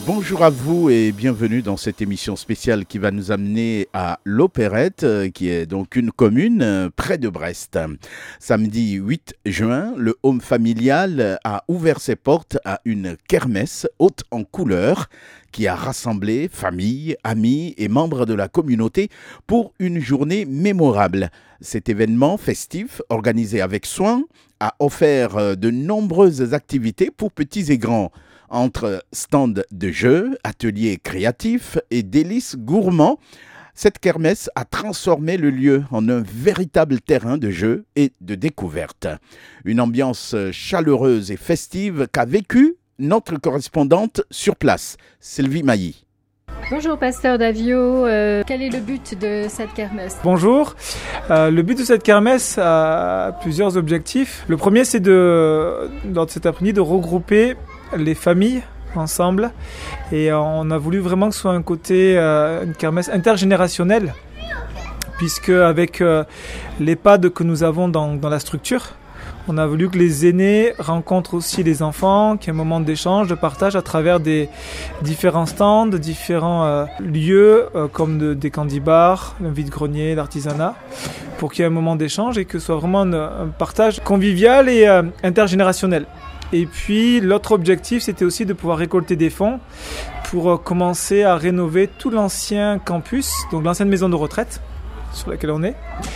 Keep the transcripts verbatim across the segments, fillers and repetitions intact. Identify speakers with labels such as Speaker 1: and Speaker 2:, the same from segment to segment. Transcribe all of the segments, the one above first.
Speaker 1: Bonjour à vous et bienvenue dans cette émission spéciale qui va nous amener à l'Opérette, qui est donc une commune près de Brest. Samedi huit juin, le home familial a ouvert ses portes à une kermesse haute en couleurs qui a rassemblé familles, amis et membres de la communauté pour une journée mémorable. Cet événement festif, organisé avec soin, a offert de nombreuses activités pour petits et grands. Entre stands de jeux, ateliers créatifs et délices gourmands, cette kermesse a transformé le lieu en un véritable terrain de jeu et de découverte. Une ambiance chaleureuse et festive qu'a vécue notre correspondante sur place, Sylvie Mailly.
Speaker 2: Bonjour Pasteur Davio, euh, quel est le but de cette kermesse ?
Speaker 3: Bonjour, euh, le but de cette kermesse a plusieurs objectifs. Le premier, c'est de, lors de cet après-midi, de regrouper les familles ensemble, et on a voulu vraiment que ce soit un côté, euh, une kermesse intergénérationnelle, puisque avec euh, l'EHPAD que nous avons dans, dans la structure, on a voulu que les aînés rencontrent aussi les enfants, qu'il y ait un moment d'échange, de partage à travers des différents stands, différents euh, lieux euh, comme de, des candy-bars, un vide-grenier, l'artisanat, pour qu'il y ait un moment d'échange et que ce soit vraiment un, un partage convivial et euh, intergénérationnel. Et puis l'autre objectif, c'était aussi de pouvoir récolter des fonds pour euh, commencer à rénover tout l'ancien campus, donc l'ancienne maison de retraite sur laquelle on est.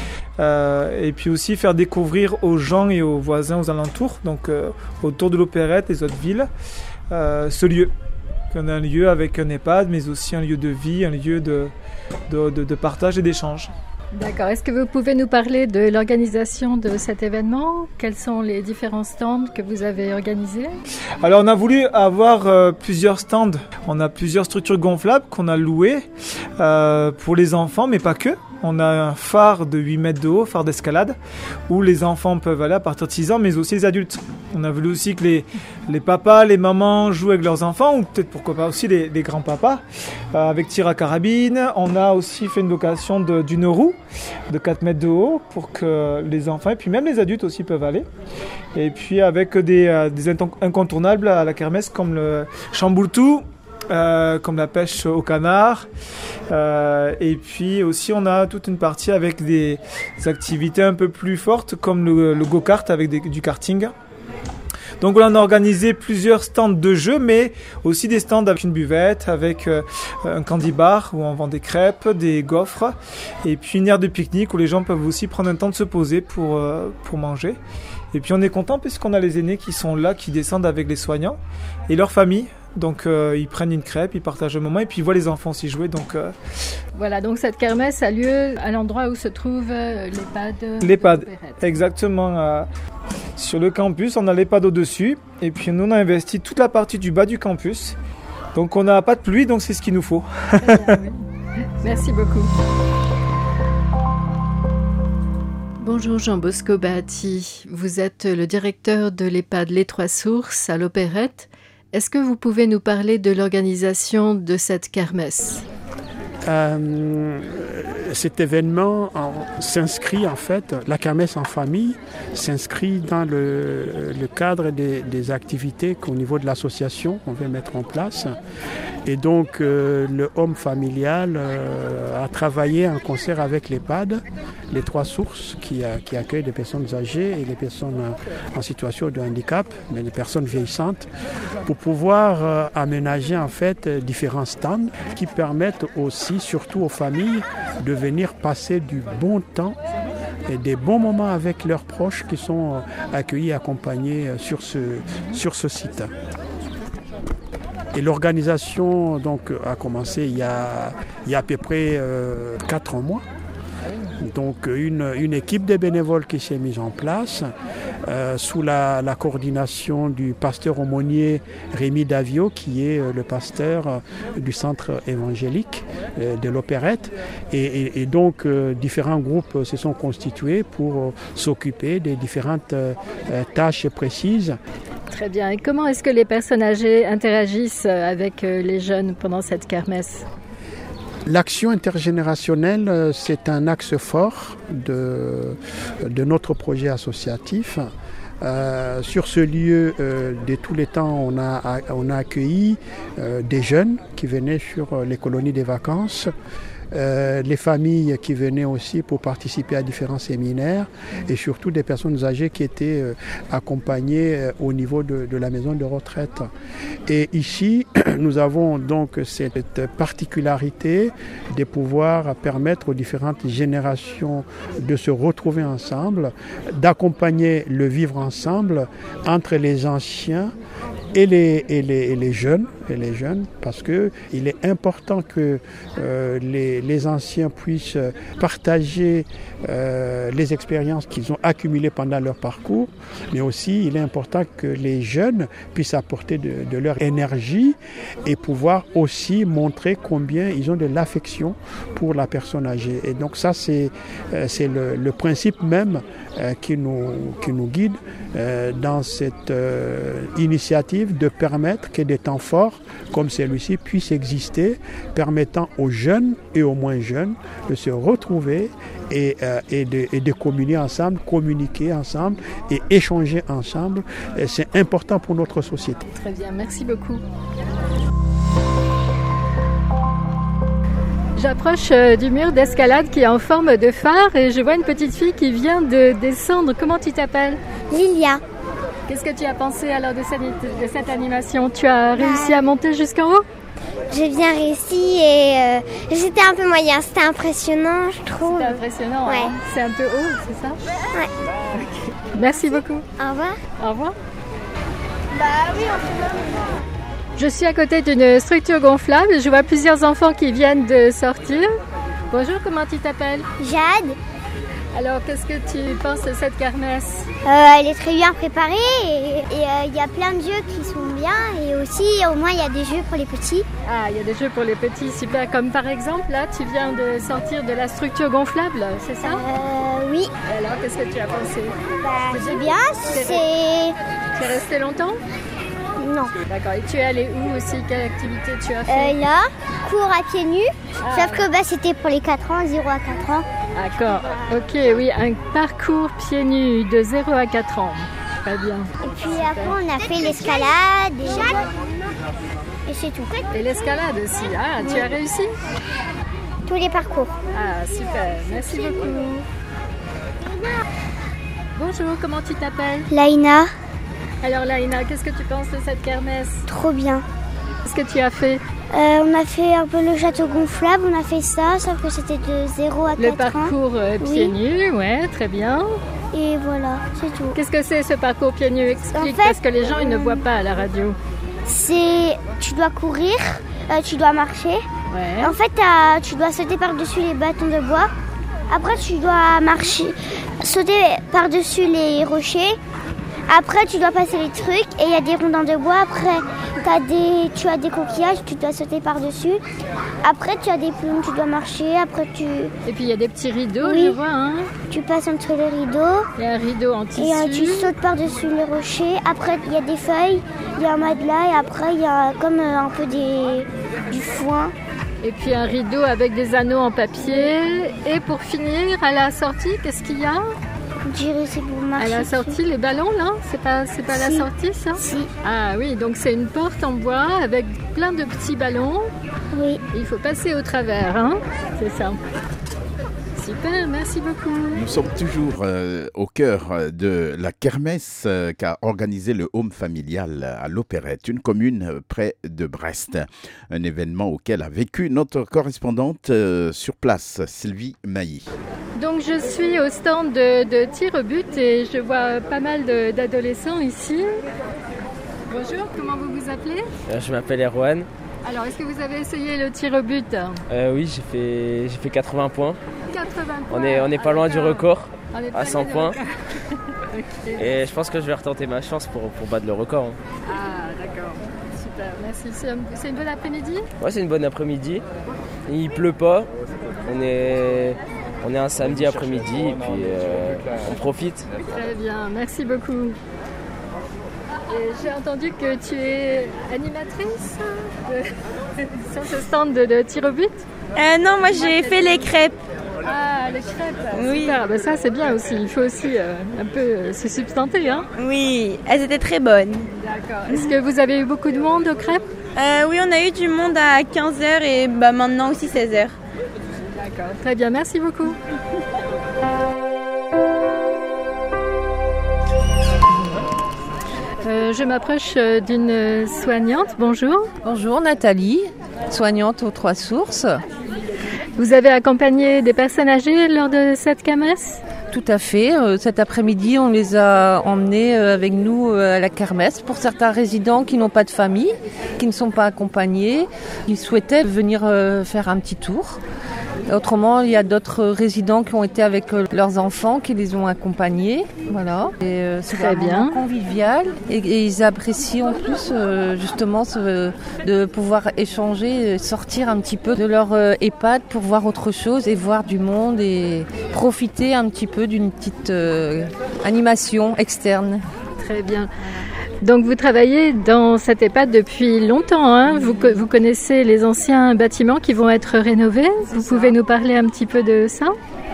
Speaker 3: Euh, et puis aussi faire découvrir aux gens et aux voisins aux alentours, donc euh, autour de l'Opérette et les autres villes, euh, ce lieu. On a un lieu avec un EHPAD, mais aussi un lieu de vie, un lieu de, de, de, de partage et d'échange.
Speaker 2: D'accord. Est-ce que vous pouvez nous parler de l'organisation de cet événement ? Quels sont les différents stands que vous avez organisés ?
Speaker 3: Alors on a voulu avoir euh, plusieurs stands. On a plusieurs structures gonflables qu'on a louées euh, pour les enfants, mais pas que. On a un phare de huit mètres de haut, phare d'escalade, où les enfants peuvent aller à partir de six ans, mais aussi les adultes. On a voulu aussi que les, les papas, les mamans jouent avec leurs enfants, ou peut-être pourquoi pas aussi les, les grands-papas, euh, avec tir à carabine. On a aussi fait une location de, d'une roue de quatre mètres de haut pour que les enfants, et puis même les adultes aussi peuvent aller. Et puis avec des, euh, des incontournables à la kermesse comme le chamboultou, Euh, comme la pêche au canard, euh, et puis aussi on a toute une partie avec des activités un peu plus fortes comme le, le go-kart avec des, du karting. Donc on a organisé plusieurs stands de jeux, mais aussi des stands avec une buvette, avec euh, un candy bar où on vend des crêpes, des gaufres, et puis une aire de pique-nique où les gens peuvent aussi prendre un temps de se poser pour, euh, pour manger. Et puis on est content puisqu'on a les aînés qui sont là, qui descendent avec les soignants et leurs familles. Donc euh, ils prennent une crêpe, ils partagent un moment et puis ils voient les enfants aussi jouer. Donc, euh...
Speaker 2: Voilà, donc cette kermesse a lieu à l'endroit où se trouve euh, l'EHPAD.
Speaker 3: L'EHPAD, exactement. Euh, sur le campus, on a l'EHPAD au-dessus et puis nous on a investi toute la partie du bas du campus. Donc on n'a pas de pluie, donc c'est ce qu'il nous faut.
Speaker 2: Bien, oui. Merci beaucoup. Bonjour Jean-Bosco Bahati, vous êtes le directeur de l'EHPAD Les Trois Sources à l'Opérette. Est-ce que vous pouvez nous parler de l'organisation de cette kermesse ?
Speaker 4: Euh, cet événement en, s'inscrit en fait, la kermesse en famille s'inscrit dans le, le cadre des, des activités qu'au niveau de l'association on veut mettre en place. Et donc euh, le home familial euh, a travaillé en concert avec l'EHPAD, les Trois Sources, qui, a, qui accueillent des personnes âgées et les personnes en situation de handicap, mais les personnes vieillissantes, pour pouvoir euh, aménager en fait différents stands qui permettent aussi, surtout aux familles, de venir passer du bon temps et des bons moments avec leurs proches qui sont accueillis et accompagnés sur ce, sur ce site. Et l'organisation donc, a commencé il y a, il y a à peu près euh, quatre mois. Donc une, une équipe de bénévoles qui s'est mise en place euh, sous la, la coordination du pasteur aumônier Rémi Davio, qui est euh, le pasteur euh, du centre évangélique euh, de l'Opérette. Et, et, et donc euh, différents groupes se sont constitués pour euh, s'occuper des différentes euh, tâches précises.
Speaker 2: Très bien. Et comment est-ce que les personnes âgées interagissent avec les jeunes pendant cette kermesse ?
Speaker 4: L'action intergénérationnelle, c'est un axe fort de, de notre projet associatif. Euh, sur ce lieu, euh, de tous les temps, on a, on a accueilli euh, des jeunes qui venaient sur euh, les colonies des vacances. Euh, les familles qui venaient aussi pour participer à différents séminaires et surtout des personnes âgées qui étaient euh, accompagnées euh, au niveau de, de la maison de retraite. Et ici, nous avons donc cette particularité de pouvoir permettre aux différentes générations de se retrouver ensemble, d'accompagner le vivre ensemble entre les anciens et les, et les, et les jeunes, et les jeunes, parce que il est important que euh, les, les anciens puissent partager euh, les expériences qu'ils ont accumulées pendant leur parcours, mais aussi il est important que les jeunes puissent apporter de, de leur énergie et pouvoir aussi montrer combien ils ont de l'affection pour la personne âgée. Et donc ça, c'est, euh, c'est le, le principe même euh, qui nous, qui nous guide euh, dans cette euh, initiative de permettre que des temps forts comme celui-ci puissent exister, permettant aux jeunes et aux moins jeunes de se retrouver et, euh, et, de, et de communier ensemble, communiquer ensemble et échanger ensemble. Et c'est important pour notre société.
Speaker 2: Très bien, merci beaucoup. J'approche du mur d'escalade qui est en forme de phare et je vois une petite fille qui vient de descendre. Comment tu t'appelles ?
Speaker 5: Lilia.
Speaker 2: Qu'est-ce que tu as pensé alors de cette, de cette animation ? Tu as réussi à monter jusqu'en haut ?
Speaker 5: J'ai bien réussi et euh, j'étais un peu moyen. C'était impressionnant, je trouve.
Speaker 2: C'était impressionnant,
Speaker 5: ouais.
Speaker 2: Hein ? C'est un peu haut, c'est ça ?
Speaker 5: Ouais.
Speaker 2: Okay. Merci beaucoup.
Speaker 5: Au revoir.
Speaker 2: Au revoir.
Speaker 5: Bah oui, on peut.
Speaker 2: Je suis à côté d'une structure gonflable. Je vois plusieurs enfants qui viennent de sortir. Bonjour, comment tu t'appelles ?
Speaker 5: Jade.
Speaker 2: Alors, qu'est-ce que tu penses de cette kermesse ?
Speaker 5: euh, Elle est très bien préparée et il euh, y a plein de jeux qui sont bien et aussi au moins il y a des jeux pour les petits.
Speaker 2: Ah, il y a des jeux pour les petits, super. Comme par exemple, là, tu viens de sortir de la structure gonflable, c'est ça ?
Speaker 5: euh, Oui.
Speaker 2: Et alors, qu'est-ce que tu as pensé ?
Speaker 5: Bah, c'est bien, c'est...
Speaker 2: Tu es resté longtemps ?
Speaker 5: Non.
Speaker 2: D'accord, et tu es allé où aussi ? Quelle activité tu as fait ?
Speaker 5: euh, Là, cours à pieds nus,
Speaker 2: ah.
Speaker 5: sauf que bah, c'était pour les quatre ans, zéro à quatre ans.
Speaker 2: D'accord, ok, oui, un parcours pieds nus de zéro à quatre ans. Très bien.
Speaker 5: Et puis super. Après, on a fait l'escalade et, et c'est tout.
Speaker 2: Et l'escalade aussi, ah, tu oui. as réussi ?
Speaker 5: Tous les parcours.
Speaker 2: Ah, super, merci beaucoup. Bonjour, comment tu t'appelles ?
Speaker 5: Laïna.
Speaker 2: Alors Laïna, qu'est-ce que tu penses de cette kermesse ?
Speaker 5: Trop bien.
Speaker 2: Qu'est-ce que tu as fait ?
Speaker 5: euh, On a fait un peu le château gonflable, on a fait ça, sauf que c'était de zéro à
Speaker 2: le
Speaker 5: quatre ans.
Speaker 2: Le parcours euh, pieds oui. nus, ouais, très bien.
Speaker 5: Et voilà, c'est tout.
Speaker 2: Qu'est-ce que c'est ce parcours pieds nus ? Explique, en fait, parce que les gens euh, ils ne voient pas à la radio.
Speaker 5: C'est, tu dois courir, euh, tu dois marcher.
Speaker 2: Ouais.
Speaker 5: En fait, tu dois sauter par-dessus les bâtons de bois. Après, tu dois marcher, sauter par-dessus les rochers. Après, tu dois passer les trucs et il y a des rondins de bois. Après, t'as des, tu as des coquillages, tu dois sauter par-dessus. Après, tu as des plumes, tu dois marcher. Après, tu...
Speaker 2: Et puis, il y a des petits rideaux,
Speaker 5: oui.
Speaker 2: je vois. Hein.
Speaker 5: Tu passes entre les rideaux.
Speaker 2: Il y a un rideau en tissu.
Speaker 5: Et euh, tu sautes par-dessus les rochers. Après, il y a des feuilles, il y a un matelas. Et après, il y a comme euh, un peu des, du foin.
Speaker 2: Et puis, un rideau avec des anneaux en papier. Et pour finir, à la sortie, qu'est-ce qu'il y a ?
Speaker 5: Je dirais c'est pour marcher.
Speaker 2: À la sortie, les ballons, là ? C'est pas, c'est pas si. La sortie, ça ?
Speaker 5: Si.
Speaker 2: Ah oui, donc c'est une porte en bois avec plein de petits ballons.
Speaker 5: Oui.
Speaker 2: Et il faut passer au travers, hein ? C'est ça. Super, merci beaucoup.
Speaker 1: Nous sommes toujours euh, au cœur de la kermesse euh, qu'a organisé le Home Familial à l'Opérette, une commune près de Brest. Un événement auquel a vécu notre correspondante euh, sur place, Sylvie Mailly.
Speaker 2: Donc je suis au stand de, de tir au but et je vois pas mal de, d'adolescents ici. Bonjour, comment vous vous appelez ?
Speaker 6: Je m'appelle Erwan.
Speaker 2: Alors, est-ce que vous avez essayé le tir au but ?
Speaker 6: euh, Oui, j'ai fait, j'ai fait quatre-vingts points.
Speaker 2: quatre-vingts points.
Speaker 6: On est, on est pas
Speaker 2: ah,
Speaker 6: loin
Speaker 2: d'accord.
Speaker 6: du record,
Speaker 2: à
Speaker 6: cent points.
Speaker 2: Okay.
Speaker 6: Et je pense que je vais retenter ma chance pour, pour battre le record. Hein.
Speaker 2: Ah, d'accord. Super, merci. C'est, un, c'est une bonne après-midi ?
Speaker 6: Ouais, c'est une bonne après-midi. Il pleut pas. On est, on est un samedi après-midi et puis euh, on profite.
Speaker 2: Très bien, merci beaucoup. Et j'ai entendu que tu es animatrice de, sur ce stand de, de tir au but ?
Speaker 7: euh, Non, moi j'ai fait les crêpes.
Speaker 2: Ah, les crêpes.
Speaker 7: Oui.
Speaker 2: Super, ben ça c'est bien aussi. Il faut aussi euh, un peu euh, se substanter. Hein.
Speaker 7: Oui, elles étaient très bonnes.
Speaker 2: D'accord. Est-ce que vous avez eu beaucoup de monde aux crêpes?
Speaker 7: Euh, oui, on a eu du monde à quinze heures et bah, maintenant aussi seize heures.
Speaker 2: D'accord, très bien, merci beaucoup. Euh, je m'approche d'une soignante. Bonjour.
Speaker 8: Bonjour Nathalie, soignante aux Trois Sources.
Speaker 2: Vous avez accompagné des personnes âgées lors de cette kermesse?
Speaker 8: Tout à fait. Euh, cet après-midi, on les a emmenés euh, avec nous euh, à la kermesse pour certains résidents qui n'ont pas de famille, qui ne sont pas accompagnés, qui souhaitaient venir euh, faire un petit tour. Autrement, il y a d'autres résidents qui ont été avec euh, leurs enfants, qui les ont accompagnés. Voilà. Et, euh, c'est
Speaker 2: très bien,
Speaker 8: convivial. Et, et ils apprécient en plus euh, justement ce, de pouvoir échanger, sortir un petit peu de leur euh, EHPAD pour voir autre chose et voir du monde et profiter un petit peu d'une petite euh, animation externe.
Speaker 2: Très bien. Donc vous travaillez dans cette EHPAD depuis longtemps, hein. vous, vous connaissez les anciens bâtiments qui vont être rénovés. Vous pouvez nous parler un petit peu de ça?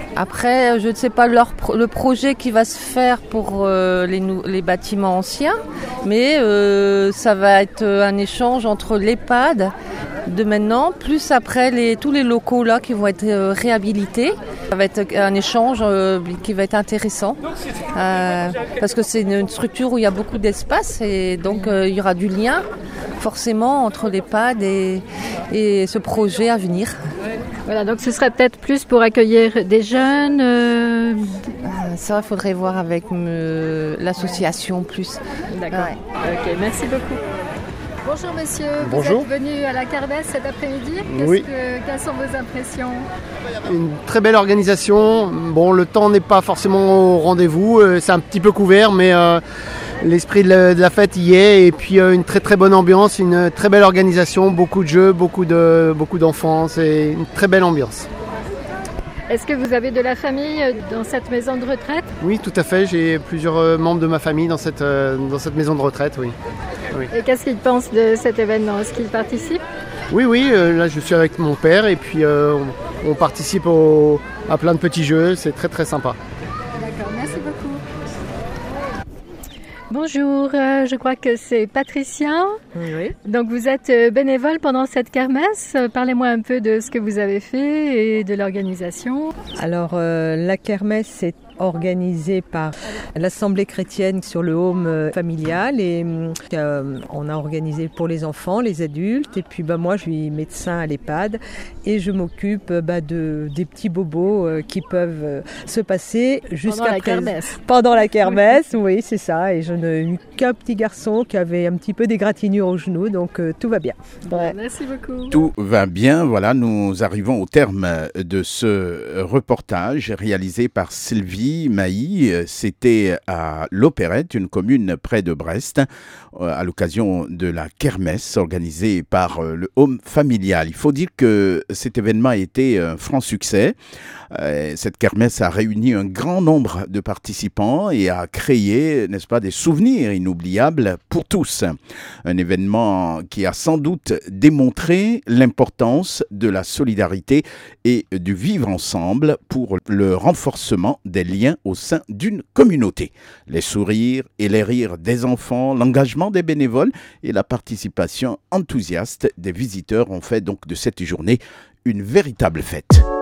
Speaker 8: Après, je ne sais pas leur, le projet qui va se faire pour euh, les, les bâtiments anciens, mais euh, ça va être un échange entre l'EHPAD de maintenant, plus après les, tous les locaux là qui vont être euh, réhabilités. Ça va être un échange euh, qui va être intéressant euh, parce que c'est une, une structure où il y a beaucoup d'espace et donc euh, il y aura du lien forcément entre l'EHPAD et, et ce projet à venir.
Speaker 2: Voilà, donc ce serait peut-être plus pour accueillir des jeunes euh...
Speaker 8: Ça, il faudrait voir avec euh, l'association plus.
Speaker 2: D'accord. Ouais. Ok, merci beaucoup. Bonjour monsieur,
Speaker 9: Bonjour.
Speaker 2: Vous êtes venu à la kermesse cet après-midi.
Speaker 9: Oui.
Speaker 2: Que, quelles sont vos impressions?
Speaker 9: Une très belle organisation. Bon, le temps n'est pas forcément au rendez-vous, c'est un petit peu couvert, mais euh, l'esprit de la, de la fête y est. Et puis euh, une très très bonne ambiance, une très belle organisation, beaucoup de jeux, beaucoup, de, beaucoup d'enfants, c'est une très belle ambiance.
Speaker 2: Est-ce que vous avez de la famille dans cette maison de retraite?
Speaker 9: Oui, tout à fait, j'ai plusieurs membres de ma famille dans cette, dans cette maison de retraite, oui. Oui.
Speaker 2: Et qu'est-ce qu'ils pensent de cet événement? Est-ce qu'ils participent?
Speaker 9: Oui, oui, euh, là je suis avec mon père et puis euh, on, on participe au, à plein de petits jeux, c'est très très sympa.
Speaker 2: D'accord, merci beaucoup. Bonjour, euh, je crois que c'est Patricia.
Speaker 10: Oui.
Speaker 2: Donc vous êtes bénévole pendant cette kermesse. Parlez-moi un peu de ce que vous avez fait et de l'organisation.
Speaker 10: Alors euh, la kermesse c'est organisée par l'Assemblée chrétienne sur le home familial et euh, on a organisé pour les enfants, les adultes et puis bah, moi je suis médecin à l'EHPAD et je m'occupe bah, de, des petits bobos euh, qui peuvent euh, se passer jusqu'à
Speaker 2: pendant la
Speaker 10: présent.
Speaker 2: kermesse.
Speaker 10: Pendant la kermesse, oui, oui c'est ça et je n'ai eu qu'un petit garçon qui avait un petit peu d'égratignure au genou donc euh, tout va bien.
Speaker 2: Ouais. Merci beaucoup.
Speaker 1: Tout va bien, voilà, nous arrivons au terme de ce reportage réalisé par Sylvie Mailly. C'était à l'Opérette, une commune près de Brest, à l'occasion de la kermesse organisée par le Home Familial. Il faut dire que cet événement a été un franc succès. Cette kermesse a réuni un grand nombre de participants et a créé, n'est-ce pas, des souvenirs inoubliables pour tous. Un événement qui a sans doute démontré l'importance de la solidarité et du vivre ensemble pour le renforcement des liens au sein d'une communauté. Les sourires et les rires des enfants, l'engagement des bénévoles et la participation enthousiaste des visiteurs ont fait donc de cette journée une véritable fête.